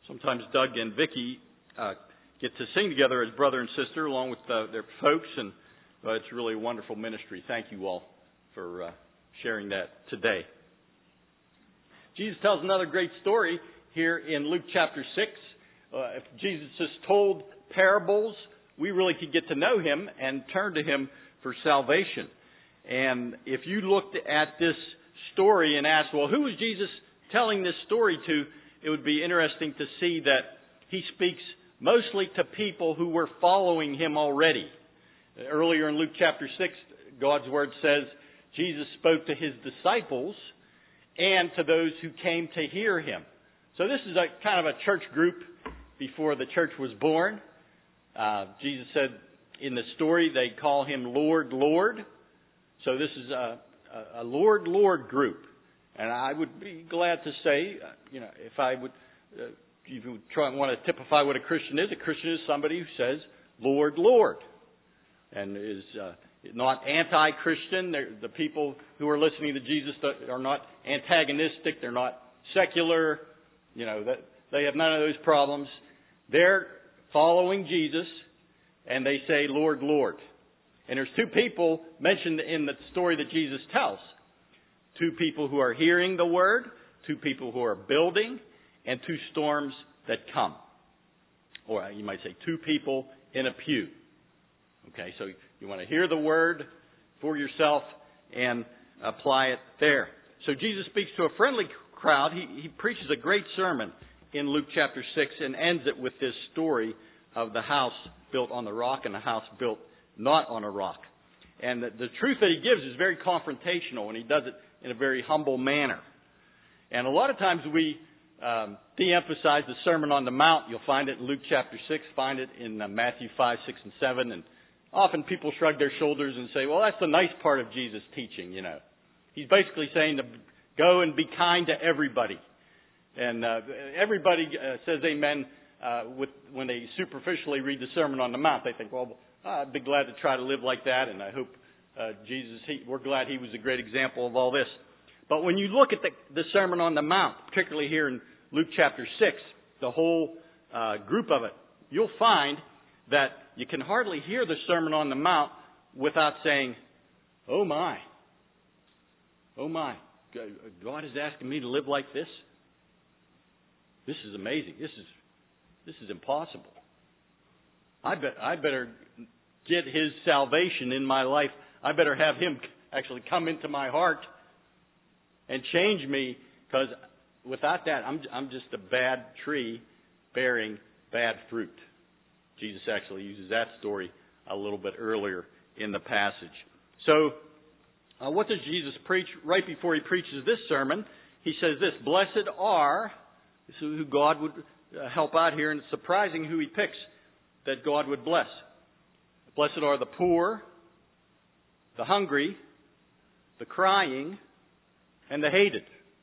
Sometimes Doug and Vicki get to sing together as brother and sister along with their folks, and it's really a wonderful ministry. Thank you all for sharing that today. Jesus tells another great story here in Luke chapter 6. If Jesus just told parables, we really could get to know him and turn to him for salvation. And if you looked at this story and asked, well, who was Jesus telling this story to, it would be interesting to see that he speaks mostly to people who were following him already. Earlier in Luke chapter 6, God's word says Jesus spoke to his disciples and to those who came to hear him. So this is a kind of a church group before the church was born. Jesus said in the story they call him Lord, Lord. So this is a Lord, Lord group. And I would be glad to say, if I would, if you want to typify what a Christian is somebody who says, Lord, Lord. And is not anti-Christian. The people who are listening to Jesus are not antagonistic. They're not secular. They have none of those problems. They're following Jesus, and they say, Lord, Lord. And there's two people mentioned in the story that Jesus tells. Two people who are hearing the word, two people who are building, and two storms that come. Or you might say two people in a pew. Okay, so you want to hear the word for yourself and apply it there. So Jesus speaks to a friendly crowd. He preaches a great sermon in Luke chapter 6 and ends it with this story of the house built on the rock and the house built not on a rock. And the truth that he gives is very confrontational, and he does it in a very humble manner. And a lot of times we de-emphasize the Sermon on the Mount. You'll find it in Luke chapter 6, find it in Matthew 5, 6, and 7. And often people shrug their shoulders and say, well, that's the nice part of Jesus' teaching, He's basically saying to go and be kind to everybody. And everybody says amen when they superficially read the Sermon on the Mount. They think, well, I'd be glad to try to live like that, and I hope we're glad he was a great example of all this. But when you look at the Sermon on the Mount, particularly here in Luke chapter 6, the whole group of it, you'll find that you can hardly hear the Sermon on the Mount without saying, oh my, God is asking me to live like this? This is amazing. This is impossible. I better get his salvation in my life. I better have him actually come into my heart and change me, because without that, I'm just a bad tree bearing bad fruit. Jesus actually uses that story a little bit earlier in the passage. So, what does Jesus preach right before he preaches this sermon? He says this, blessed are, this is who God would help out here, and it's surprising who he picks that God would bless. Blessed are the poor, the hungry, the crying, and the hated.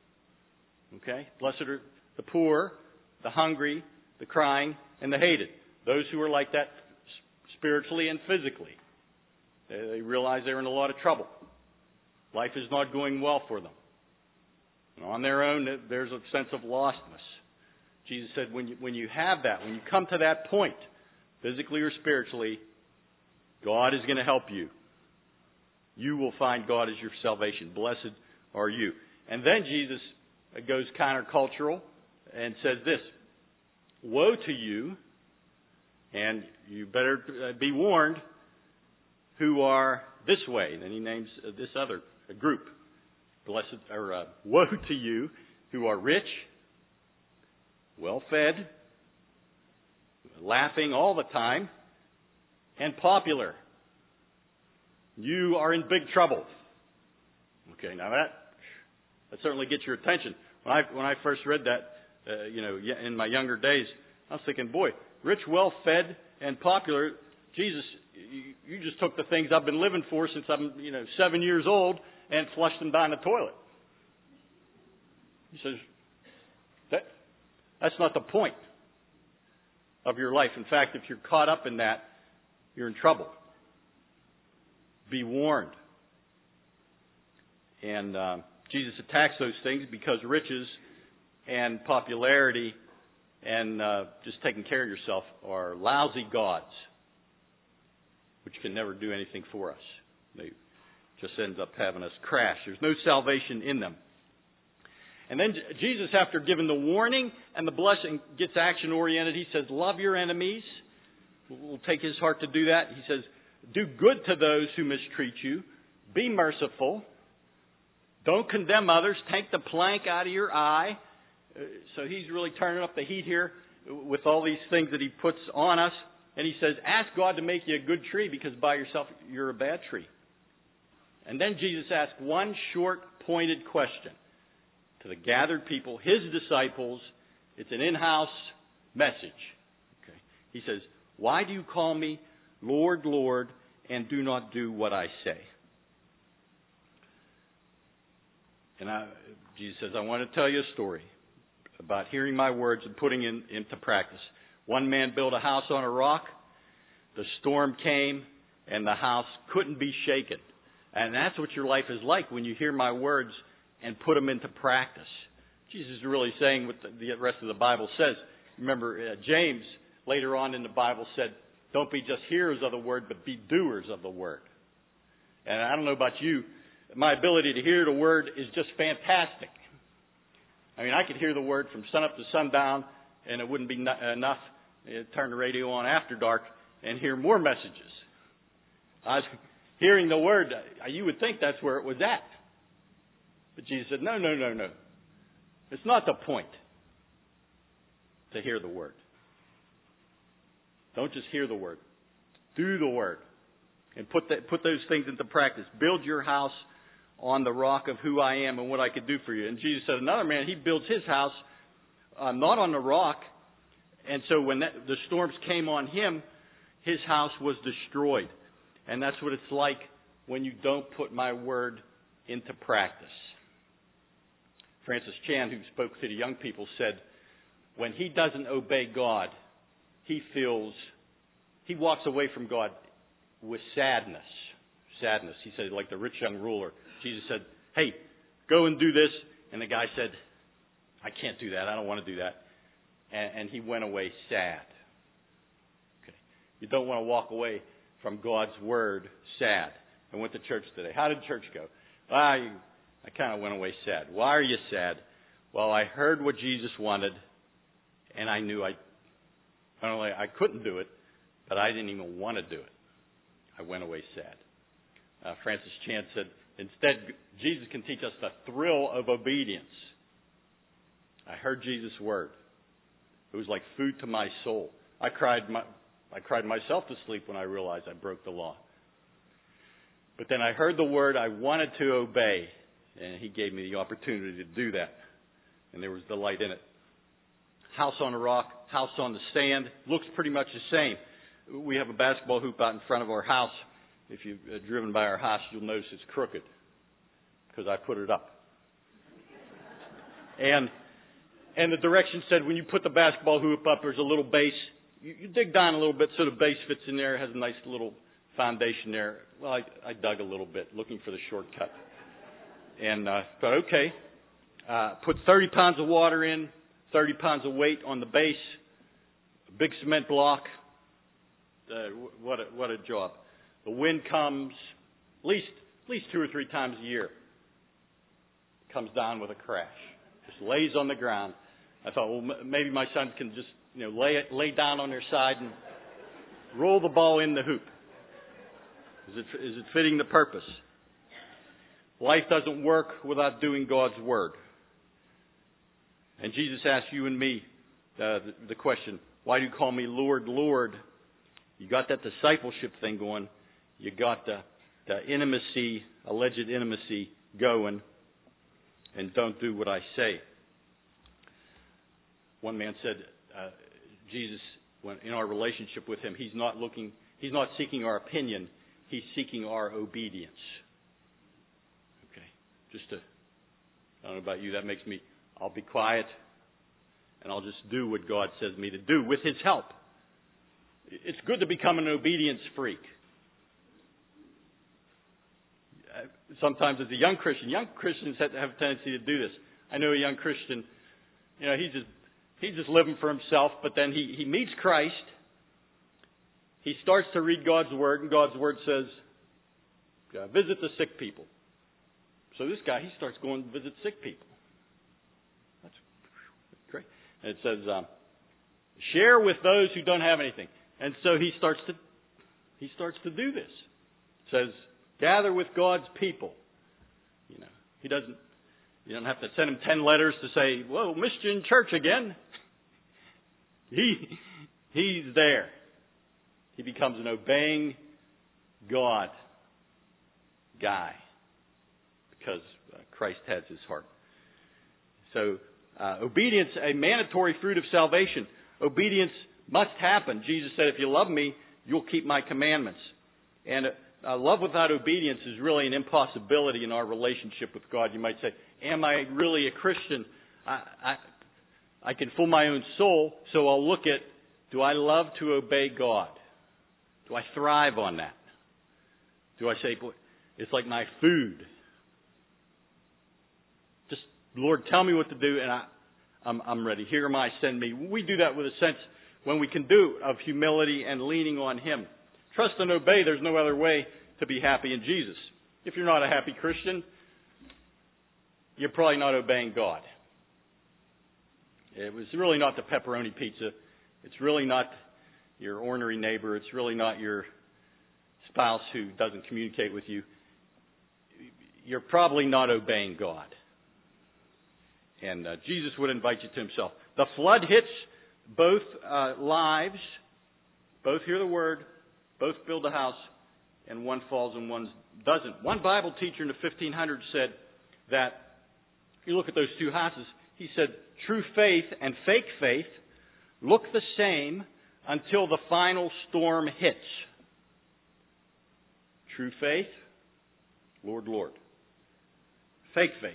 Okay? Blessed are the poor, the hungry, the crying, and the hated. Those who are like that spiritually and physically. They realize they're in a lot of trouble. Life is not going well for them. And on their own, there's a sense of lostness. Jesus said, when you have that, when you come to that point, physically or spiritually, God is going to help you. You will find God as your salvation. Blessed are you. And then Jesus goes countercultural and says this, woe to you, and you better be warned, who are this way. And then he names this other group. Blessed, or woe to you who are rich, well-fed, laughing all the time, and popular. You are in big trouble. Okay, now that certainly gets your attention. When I first read that, in my younger days, I was thinking, boy, rich, well-fed, and popular. Jesus, you just took the things I've been living for since I'm 7 years old and flushed them down the toilet. He says, that's not the point of your life. In fact, if you're caught up in that, you're in trouble. Be warned. And Jesus attacks those things because riches and popularity and just taking care of yourself are lousy gods, which can never do anything for us. They just ends up having us crash. There's no salvation in them. And then Jesus, after giving the warning and the blessing, gets action-oriented. He says, love your enemies. We'll take his heart to do that. He says, do good to those who mistreat you. Be merciful. Don't condemn others. Take the plank out of your eye. So he's really turning up the heat here with all these things that he puts on us. And he says, ask God to make you a good tree because by yourself you're a bad tree. And then Jesus asked one short, pointed question to the gathered people, his disciples. It's an in-house message. Okay. He says, why do you call me Lord, Lord, and do not do what I say? And Jesus says, I want to tell you a story about hearing my words and putting into practice. One man built a house on a rock. The storm came, and the house couldn't be shaken. And that's what your life is like when you hear my words and put them into practice. Jesus is really saying what the rest of the Bible says. Remember, James, later on in the Bible, said, don't be just hearers of the word, but be doers of the word. And I don't know about you, my ability to hear the word is just fantastic. I mean, I could hear the word from sunup to sundown, and it wouldn't be enough. Turn the radio on after dark and hear more messages. I was hearing the word, you would think that's where it was at. But Jesus said, no. It's not the point to hear the word. Don't just hear the word. Do the word. And put those things into practice. Build your house on the rock of who I am and what I could do for you. And Jesus said, another man, he builds his house not on the rock. And so when the storms came on him, his house was destroyed. And that's what it's like when you don't put my word into practice. Francis Chan, who spoke to the young people, said, when he doesn't obey God, he walks away from God with sadness. Sadness. He said, like the rich young ruler. Jesus said, hey, go and do this. And the guy said, I can't do that. I don't want to do that. And he went away sad. Okay. You don't want to walk away from God's word sad. I went to church today. How did church go? I kind of went away sad. Why are you sad? Well, I heard what Jesus wanted, and I knew not only I couldn't do it, but I didn't even want to do it. I went away sad. Francis Chan said, instead, Jesus can teach us the thrill of obedience. I heard Jesus' word. It was like food to my soul. I cried myself to sleep when I realized I broke the law. But then I heard the word, I wanted to obey, and he gave me the opportunity to do that. And there was delight in it. House on a rock, house on the sand, looks pretty much the same. We have a basketball hoop out in front of our house. If you've driven by our house, you'll notice it's crooked because I put it up. And the direction said when you put the basketball hoop up, there's a little base. You dig down a little bit so the base fits in there. It has a nice little foundation there. Well, I dug a little bit looking for the shortcut. And thought, okay, put 30 pounds of water in, 30 pounds of weight on the base, a big cement block. What a job. The wind comes at least 2 or 3 times a year. Comes down with a crash. Just lays on the ground. I thought, well, maybe my son can just lay down on their side and roll the ball in the hoop. Is it fitting the purpose? Life doesn't work without doing God's word. And Jesus asked you and me the question, why do you call me Lord, Lord? You got that discipleship thing going. You got the intimacy, alleged intimacy going, and don't do what I say. One man said, Jesus, when in our relationship with him, he's not seeking our opinion, he's seeking our obedience. Okay, I don't know about you, that makes me, I'll be quiet, and I'll just do what God says me to do with his help. It's good to become an obedience freak. Sometimes as a young Christians have a tendency to do this. I know a young Christian, He's just living for himself, but then he meets Christ. He starts to read God's Word, and God's Word says, visit the sick people. So this guy, he starts going to visit sick people. That's great. And it says, share with those who don't have anything. And so he starts to do this. It says, gather with God's people. You know, you don't have to send him 10 letters to say, whoa, missed you in church again. He's there. He becomes an obeying God guy because Christ has his heart. So, obedience, a mandatory fruit of salvation. Obedience must happen. Jesus said, if you love me, you'll keep my commandments. And love without obedience is really an impossibility in our relationship with God. You might say, am I really a Christian? I can fool my own soul, so I'll look at, do I love to obey God? Do I thrive on that? Do I say, boy, it's like my food? Just, Lord, tell me what to do, and I'm ready. Here am I, send me. We do that with a sense, when we can do, of humility and leaning on Him. Trust and obey, there's no other way to be happy in Jesus. If you're not a happy Christian, you're probably not obeying God. It was really not the pepperoni pizza. It's really not your ornery neighbor. It's really not your spouse who doesn't communicate with you. You're probably not obeying God. And Jesus would invite you to Himself. The flood hits both lives. Both hear the word. Both build a house. And one falls and one doesn't. One Bible teacher in the 1500s said that, if you look at those two houses, he said, true faith and fake faith look the same until the final storm hits. True faith, Lord, Lord. Fake faith,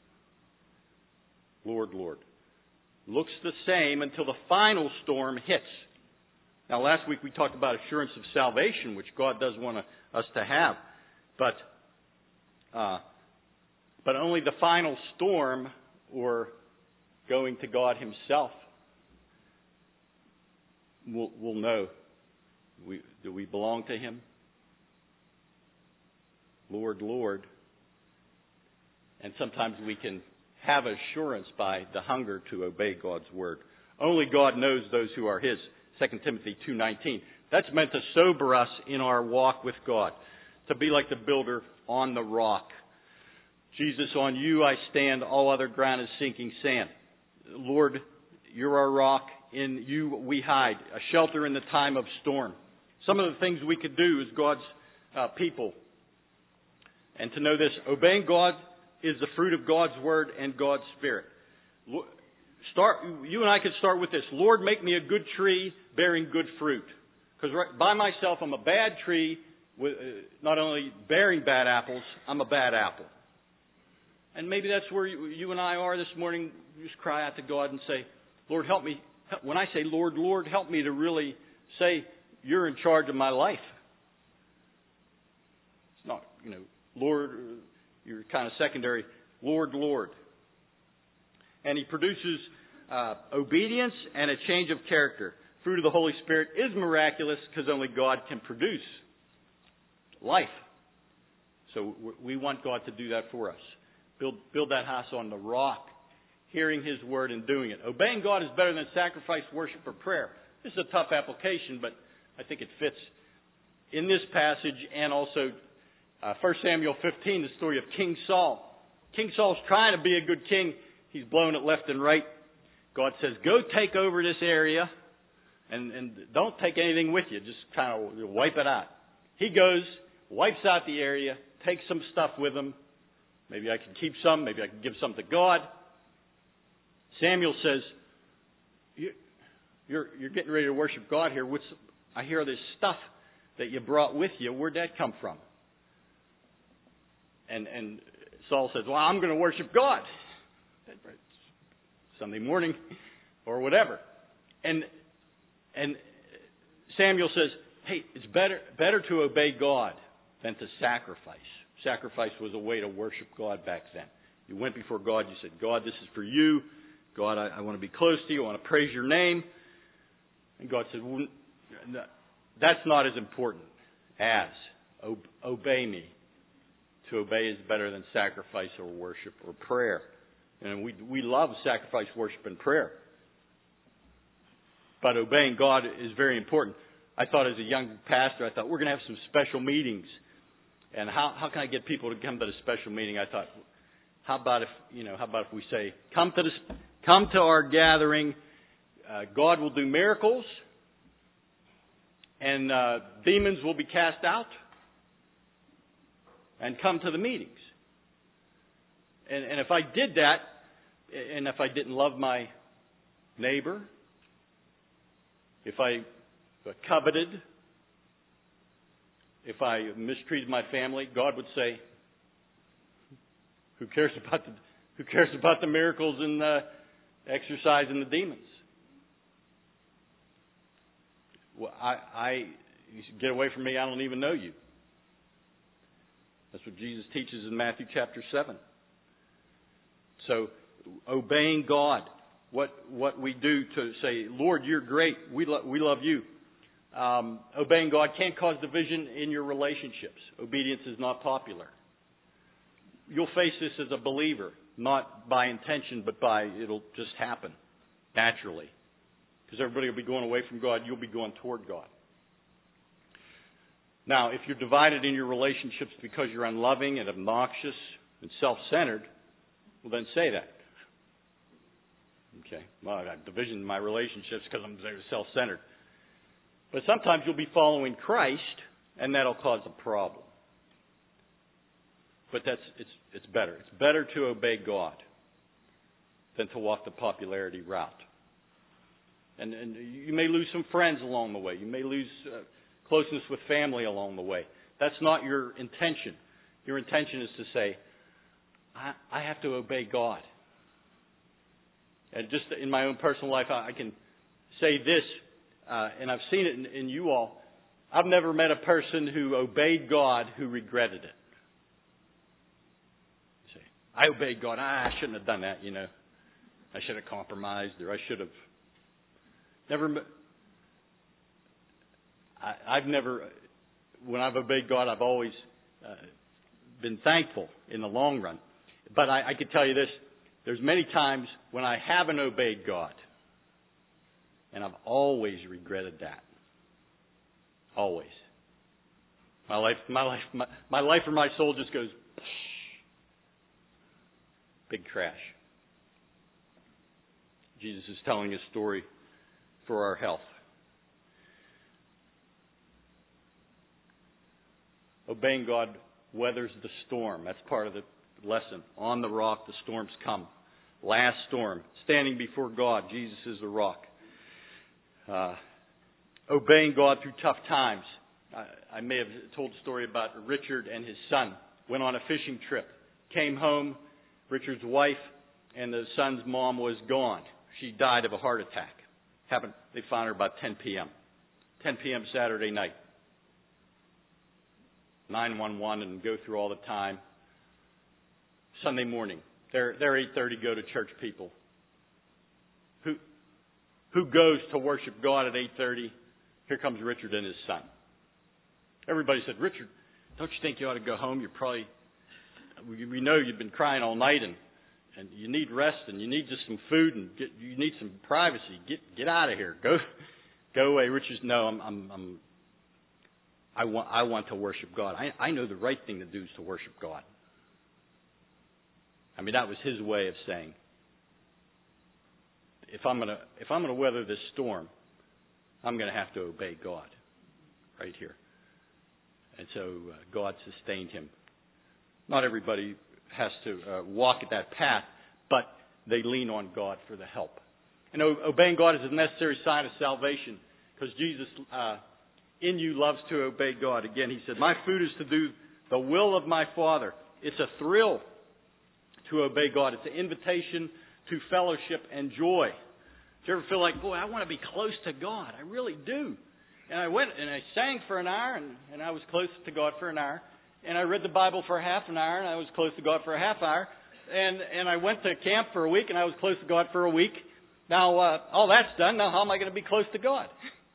Lord, Lord. Looks the same until the final storm hits. Now, last week we talked about assurance of salvation, which God does want us to have. But only the final storm, or going to God Himself, will know. Do we belong to Him? Lord, Lord. And sometimes we can have assurance by the hunger to obey God's Word. Only God knows those who are His. 2 Timothy 2:19. That's meant to sober us in our walk with God. To be like the builder on the rock. Jesus, on you I stand, all other ground is sinking sand. Lord, you're our rock, in you we hide, a shelter in the time of storm. Some of the things we could do as God's people. And to know this, obeying God is the fruit of God's Word and God's Spirit. You and I could start with this. Lord, make me a good tree bearing good fruit. Because by myself I'm a bad tree, with not only bearing bad apples, I'm a bad apple. And maybe that's where you and I are this morning. You just cry out to God and say, Lord, help me. When I say, Lord, Lord, help me to really say, you're in charge of my life. It's not, Lord, you're kind of secondary. Lord, Lord. And He produces obedience and a change of character. Fruit of the Holy Spirit is miraculous because only God can produce life. So we want God to do that for us. Build that house on the rock, hearing His Word and doing it. Obeying God is better than sacrifice, worship, or prayer. This is a tough application, but I think it fits in this passage and also 1 Samuel 15, the story of King Saul. King Saul's trying to be a good king. He's blown it left and right. God says, go take over this area and don't take anything with you. Just kind of wipe it out. He goes, wipes out the area, takes some stuff with him. Maybe I can keep some. Maybe I can give some to God. Samuel says, you're getting ready to worship God here. I hear this stuff that you brought with you. Where'd that come from? And Saul says, well, I'm going to worship God. Sunday morning or whatever. And Samuel says, hey, it's better to obey God than to sacrifice. Sacrifice was a way to worship God back then. You went before God, you said, God, this is for you. God, I want to be close to you. I want to praise your name. And God said, well, that's not as important as obey me. To obey is better than sacrifice or worship or prayer. And we love sacrifice, worship, and prayer. But obeying God is very important. I thought as a young pastor, we're going to have some special meetings. And how can I get people to come to the special meeting? I thought, how about if we say, come to our gathering, God will do miracles, and demons will be cast out, and come to the meetings. And if I did that, and if I didn't love my neighbor, if I coveted, if I mistreated my family, God would say, who cares about the miracles and the exorcise and the demons? Well, you should get away from me, I don't even know you. That's what Jesus teaches in Matthew chapter 7. So, obeying God, what we do to say, Lord, you're great, we love you. Obeying God can't cause division in your relationships. Obedience is not popular. You'll face this as a believer, not by intention, but it'll just happen naturally. Because everybody will be going away from God, you'll be going toward God. Now, if you're divided in your relationships because you're unloving and obnoxious and self-centered, well, then say that. Okay, well, I got division in my relationships because I'm self-centered. But sometimes you'll be following Christ, and that'll cause a problem. But it's better. It's better to obey God than to walk the popularity route. And you may lose some friends along the way. You may lose closeness with family along the way. That's not your intention. Your intention is to say, I have to obey God. And just in my own personal life, I can say this, and I've seen it in you all. I've never met a person who obeyed God who regretted it. You say, I obeyed God. I shouldn't have done that, I should have compromised, or I should have. I've never, when I've obeyed God, I've always been thankful in the long run. But I can tell you this, there's many times when I haven't obeyed God, and I've always regretted that. Always. My life or my soul just goes, big crash. Jesus is telling a story for our health. Obeying God weathers the storm. That's part of the lesson. On the rock, the storms come. Last storm. Standing before God. Jesus is the rock. Obeying God through tough times. I may have told a story about Richard and his son. Went on a fishing trip. Came home. Richard's wife and the son's mom was gone. She died of a heart attack. They found her about 10 p.m. 10 p.m. Saturday night. 911 and go through all the time. Sunday morning. They're 8:30 go to church people. Who goes to worship God at 8:30? Here comes Richard and his son. Everybody said, Richard, don't you think you ought to go home? We know you've been crying all night and you need rest and you need just some food and you need some privacy. Get out of here. Go away. Richard said, no, I want to worship God. I know the right thing to do is to worship God. I mean, that was his way of saying, if I'm gonna weather this storm, I'm gonna have to obey God, right here. And so God sustained him. Not everybody has to walk at that path, but they lean on God for the help. And obeying God is a necessary sign of salvation, because Jesus in you loves to obey God. Again, he said, my food is to do the will of my Father. It's a thrill to obey God. It's an invitation to fellowship and joy. Do you ever feel like, boy, I want to be close to God? I really do. And I went and I sang for an hour, and I was close to God for an hour. And I read the Bible for half an hour, and I was close to God for a half hour. and I went to camp for a week, and I was close to God for a week. Now, all that's done. Now, how am I going to be close to God?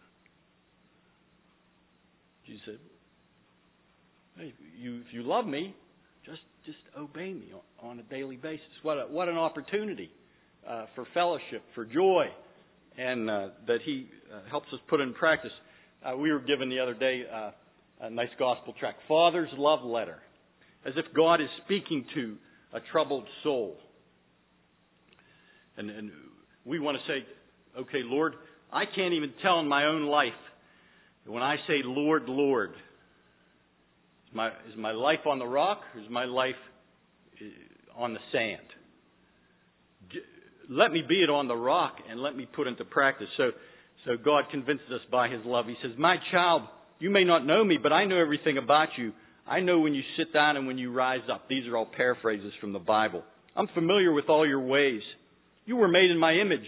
Jesus said, hey, if you love me, just obey me on a daily basis. What an opportunity for fellowship, for joy, and that He helps us put in practice. We were given the other day a nice gospel tract, Father's Love Letter, as if God is speaking to a troubled soul. And we want to say, okay, Lord, I can't even tell in my own life, when I say, Lord, Lord, is my life on the rock or is my life on the sand? Let me be it on the rock and let me put into practice. So God convinces us by His love. He says, my child, you may not know me, but I know everything about you. I know when you sit down and when you rise up. These are all paraphrases from the Bible. I'm familiar with all your ways. You were made in my image.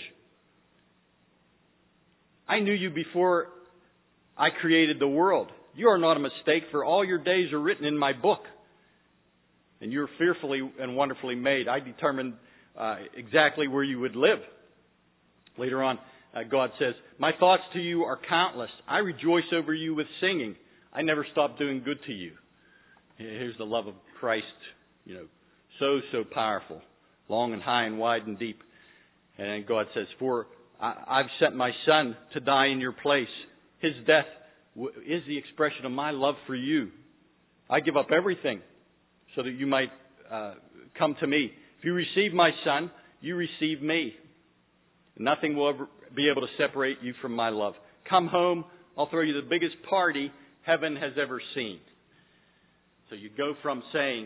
I knew you before I created the world. You are not a mistake, for all your days are written in my book. And you're fearfully and wonderfully made. I determined exactly where you would live. Later on, God says, my thoughts to you are countless. I rejoice over you with singing. I never stop doing good to you. Here's the love of Christ, so powerful, long and high and wide and deep. And God says, for I've sent my Son to die in your place. His death is the expression of my love for you. I give up everything so that you might come to me. If you receive my Son, you receive me. Nothing will ever be able to separate you from my love. Come home. I'll throw you the biggest party heaven has ever seen. So you go from saying,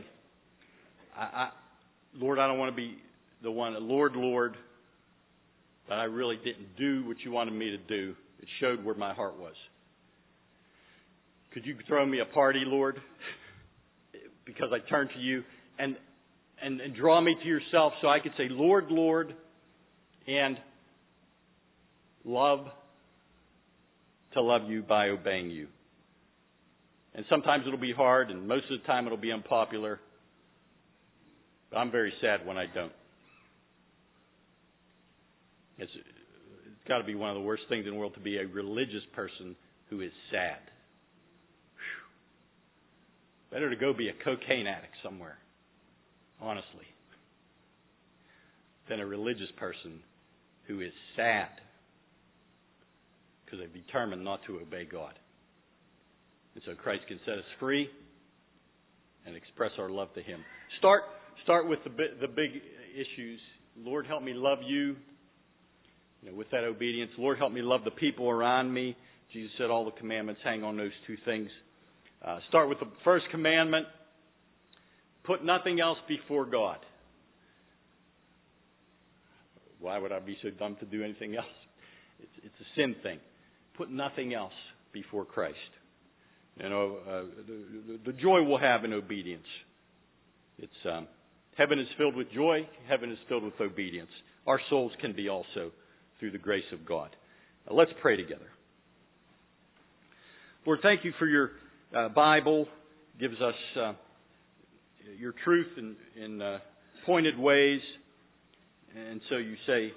Lord, I don't want to be the one, Lord, Lord, but I really didn't do what you wanted me to do. It showed where my heart was. Could you throw me a party, Lord? Because I turned to you and draw me to yourself so I could say, Lord, Lord, and love to love you by obeying you. And sometimes it'll be hard, and most of the time it'll be unpopular. But I'm very sad when I don't. It's got to be one of the worst things in the world to be a religious person who is sad. Whew. Better to go be a cocaine addict somewhere, honestly, than a religious person who is sad because they've determined not to obey God. And so Christ can set us free and express our love to Him. Start with the big issues. Lord, help me love you. With that obedience. Lord, help me love the people around me. Jesus said all the commandments hang on those two things. Start with the first commandment. Put nothing else before God. Why would I be so dumb to do anything else? It's a sin thing. Put nothing else before Christ. The joy we'll have in obedience. It's heaven is filled with joy. Heaven is filled with obedience. Our souls can be also through the grace of God. Let's pray together. Lord, thank you for your Bible. It gives us your truth in pointed ways. And so you say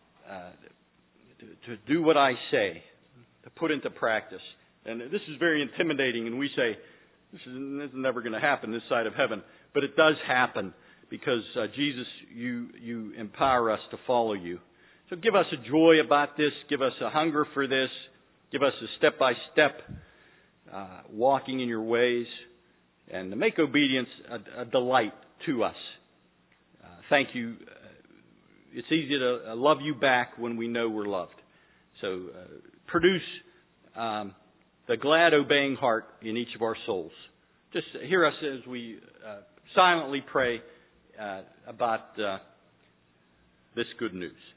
to do what I say, to put into practice. And this is very intimidating, and we say, this is never going to happen this side of heaven. But it does happen because, Jesus, you empower us to follow you. So give us a joy about this. Give us a hunger for this. Give us a step-by-step walking in your ways. And to make obedience a delight to us. Thank you. It's easy to love you back when we know we're loved. So produce the glad obeying heart in each of our souls. Just hear us as we silently pray about this good news.